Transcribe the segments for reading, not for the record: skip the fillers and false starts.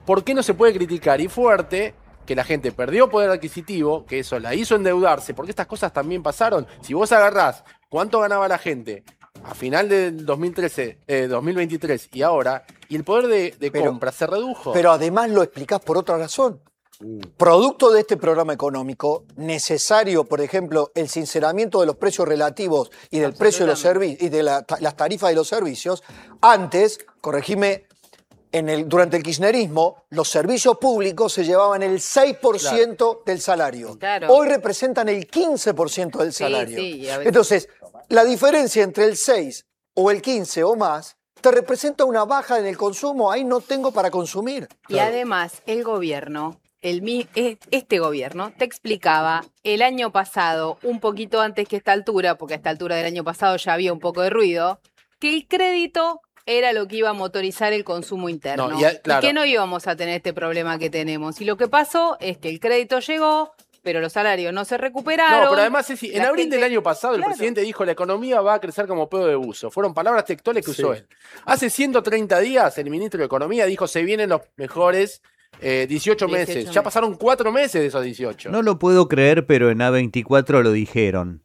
¿Por qué no se puede criticar y fuerte que la gente perdió poder adquisitivo, que eso la hizo endeudarse? Porque estas cosas también pasaron. Si vos agarrás cuánto ganaba la gente a final del 2013, 2023 y ahora, y el poder de Pero, compra se redujo. pero además lo explicás por otra razón. Producto de este programa económico, necesario, por ejemplo, el sinceramiento de los precios relativos y del precio de los servicios y de las tarifas de los servicios. Antes, corregime, durante el kirchnerismo, los servicios públicos se llevaban el 6% del salario. Claro. Hoy representan el 15% del salario. Sí, a veces. Entonces, la diferencia entre el 6 o el 15 o más te representa una baja en el consumo. Ahí no tengo para consumir. Y además, el gobierno, este gobierno, te explicaba el año pasado, un poquito antes que esta altura, porque a esta altura del año pasado ya había un poco de ruido, que el crédito era lo que iba a motorizar el consumo interno. No, claro. Y que no íbamos a tener este problema que tenemos. Y lo que pasó es que el crédito llegó, pero los salarios no se recuperaron. No, pero además, Ceci, en abril del año pasado el Claro. presidente dijo la economía va a crecer como pedo de buzo. Fueron palabras textuales que Sí. usó él. Hace 130 días el ministro de Economía dijo se vienen los mejores 18 meses. 18 Ya pasaron 4 meses de esos 18. No lo puedo creer, pero en A24 lo dijeron.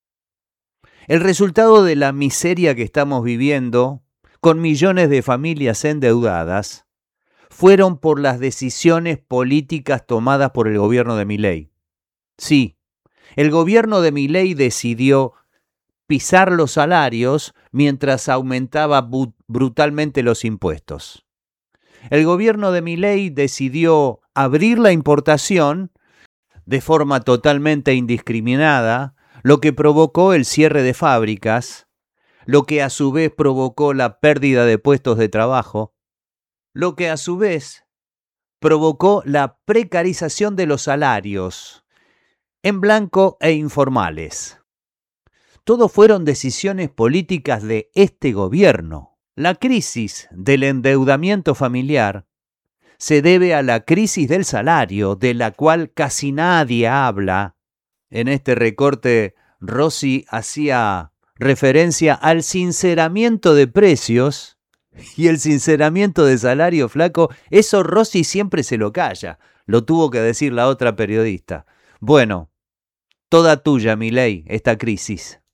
El resultado de la miseria que estamos viviendo, con millones de familias endeudadas, fueron por las decisiones políticas tomadas por el gobierno de Milei. Sí, el gobierno de Milei decidió pisar los salarios mientras aumentaba brutalmente los impuestos. El gobierno de Milei decidió abrir la importación de forma totalmente indiscriminada, lo que provocó el cierre de fábricas, lo que a su vez provocó la pérdida de puestos de trabajo, lo que a su vez provocó la precarización de los salarios, en blanco e informales. Todo fueron decisiones políticas de este gobierno. La crisis del endeudamiento familiar se debe a la crisis del salario, de la cual casi nadie habla. En este recorte, Rossi hacía referencia al sinceramiento de precios y el sinceramiento de salario, flaco. Eso Rossi siempre se lo calla. Lo tuvo que decir la otra periodista. Bueno, toda tuya, Milei, esta crisis.